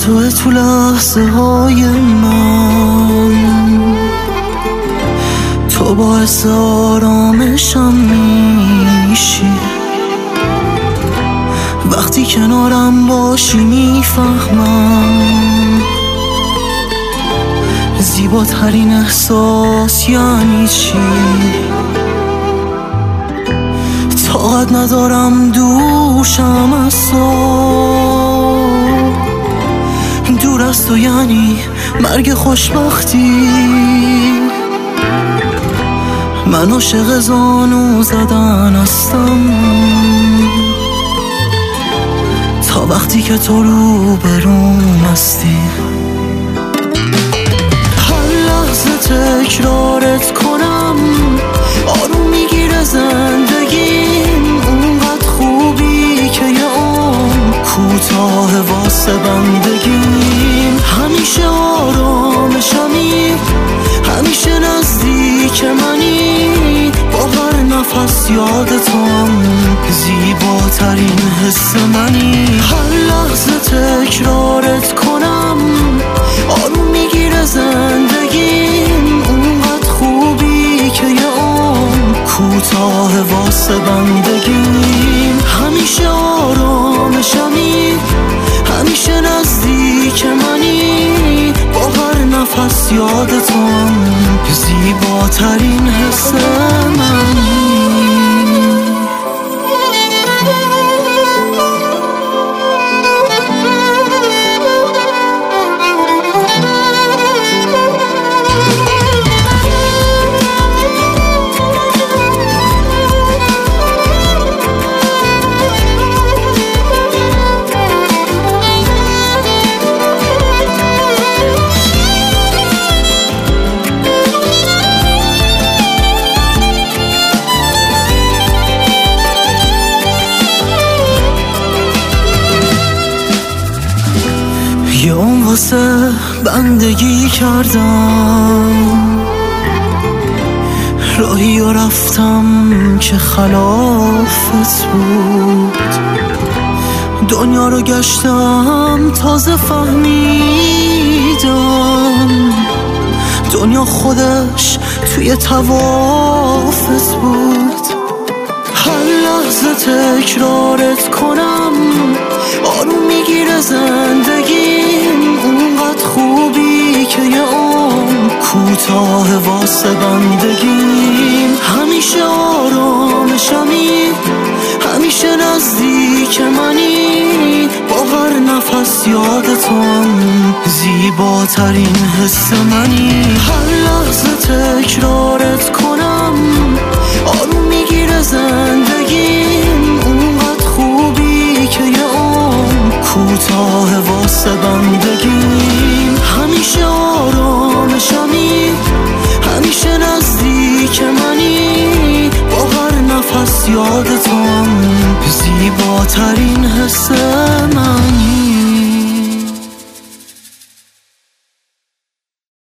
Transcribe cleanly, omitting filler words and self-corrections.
تو لحظه های من، تو باعث آرامشم میشی. وقتی کنارم باشی میفهمم زیباترین احساس یعنی چی. طاقت ندارم دوشم از دور از تو، یعنی مرگ خوشبختی. من عاشق زانو زدن هستم تا وقتی که تو رو بروم هستی. هر لحظه تکرارت کنم آروم میگیره زندگیم. اونقدر خوبی که یه عمر کوتاه واسه بندگیم. همیشه آرامشمی، همیشه نزدیک منی. با هر نفس یادتم، زیباترین حس منی. هر لحظه تکرارت کنم آروم میگیره زندگیم. اونقدر خوبی که یه عمر کوتاه واسه بندگیم. همیشه آرامشمی، همیشه نزدیک منی. با هر نفس یادتم، زیباترین حس منی. یه اون واسه بندگی کردم، راهی رو رفتم که خلافت بود. دنیا رو گشتم تازه فهمیدم دنیا خودش توی طوافت بود. هر لحظه تکرارت کنم آروم میگیره زندگیم. اونقدر خوبی که یه عمر کوتاه واسه بندگیم. همیشه آرامشمی، همیشه نزدیک منی. با هر نفس یادتم، زیباترین حس منی. هر لحظه تکرارت کنم آروم میگیره زندگیم. اونقدر خوبی که یه عمر کوتاه واسه بندگیم. همیشه آرامشمی، همیشه نزدیک منی. با هر نفس یادتم، زیباترین حس